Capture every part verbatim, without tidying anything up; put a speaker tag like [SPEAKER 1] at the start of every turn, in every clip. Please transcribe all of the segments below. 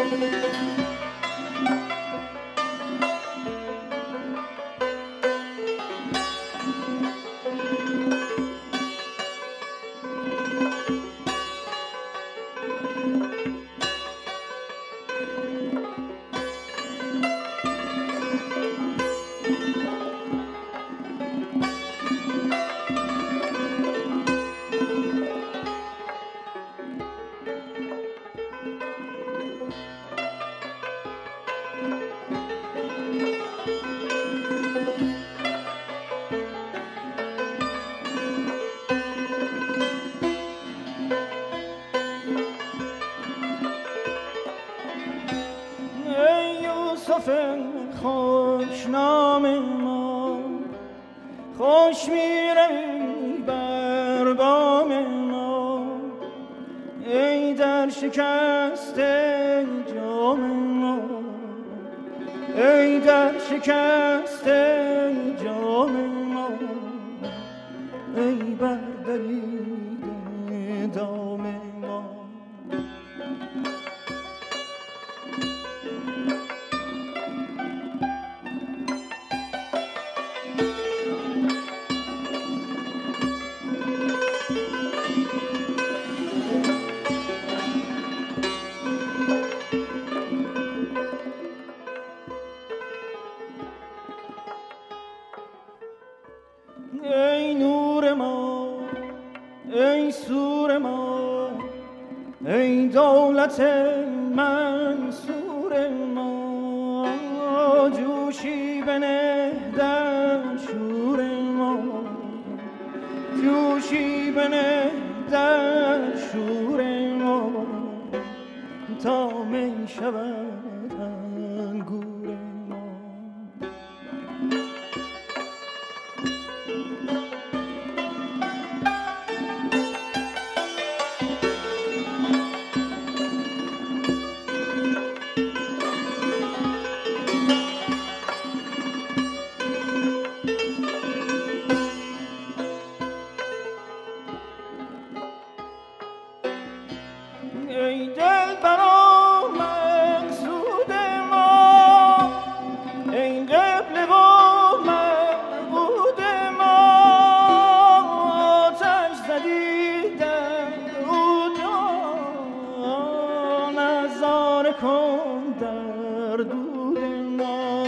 [SPEAKER 1] خوشنام ما خوش می‌روی بر بام ما، ای در شکست جام ما، ای در شکست جام ما، ای بر دریده دام ما. ای نور ما، ای سور ما، ای دولت منصور ما، جوشی بنه در شور ما، جوشی بنه در شور ما، تا می شود انگور ما. ای دل برا مقصود ما، ای قبله و معبود ما، آتش زدی در او جان، نظاره کن در دود ما.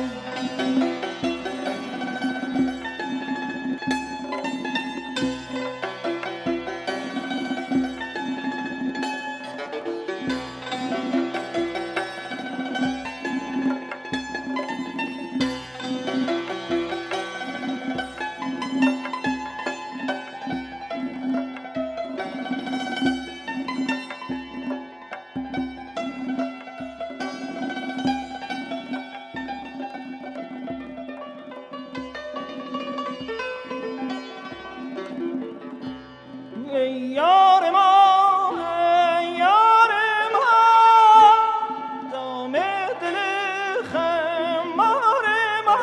[SPEAKER 1] ای یار ما، ای یار ما، دام دل خمار ما،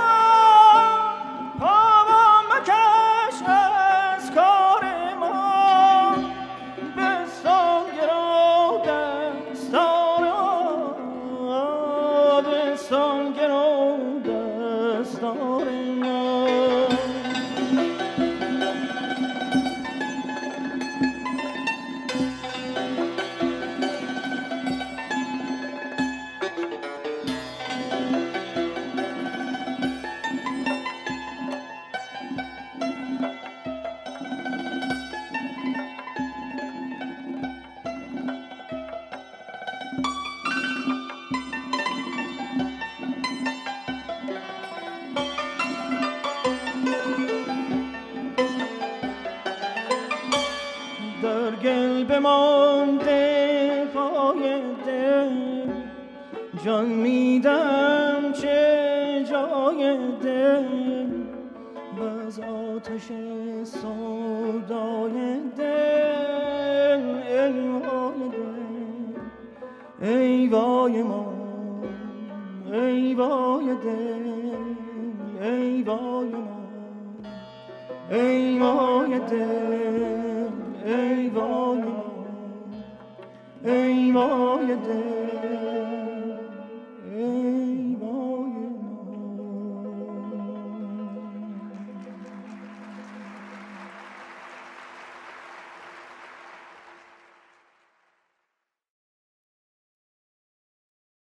[SPEAKER 1] پا مکش از کار ما، بستان گرو دستار ما، بستان گرو دستار ما. در گل بمانده پای دل، جان میدم چه جای دل، باز آتش سودای دل. ای وای دل، ای وای ما، ای وای دل، ای وای ما، ای وای دل، ای وای ما، ای وای دل